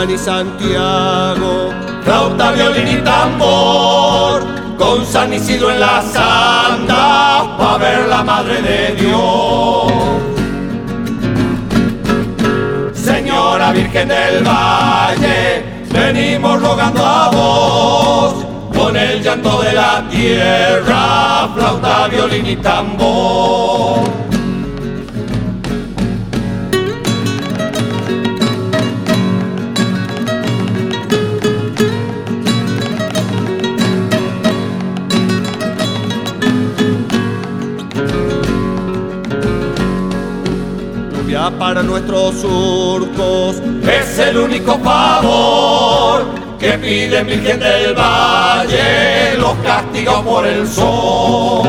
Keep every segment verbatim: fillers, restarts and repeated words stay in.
Tucumán y Santiago. Flauta, violín y tambor, con San Isidro en las andas, pa' ver la Madre de Dios. Señora Virgen del Valle, venimos rogando a vos, con el llanto de la tierra, flauta, violín y tambor. Para nuestros surcos es el único favor que pide Virgen del Valle, los castigados por el sol.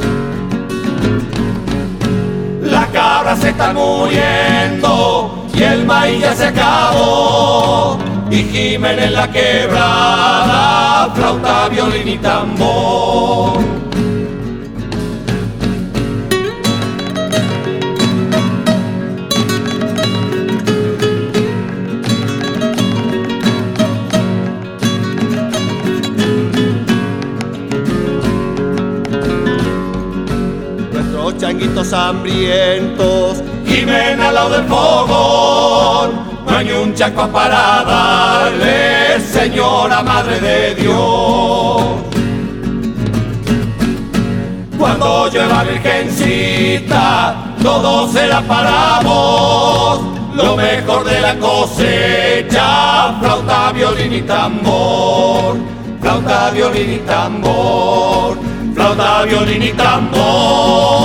Las cabras se están muriendo y el maíz ya se acabó, y gimen en la quebrada, flauta, violín y tambor. Changuitos hambrientos gimen al lado del fogón, no hay un chaco para darle, Señora Madre de Dios. Cuando llueva Virgencita, todo será para vos, lo mejor de la cosecha, flauta, violín y tambor, flauta, violín y tambor, flauta, violín y tambor.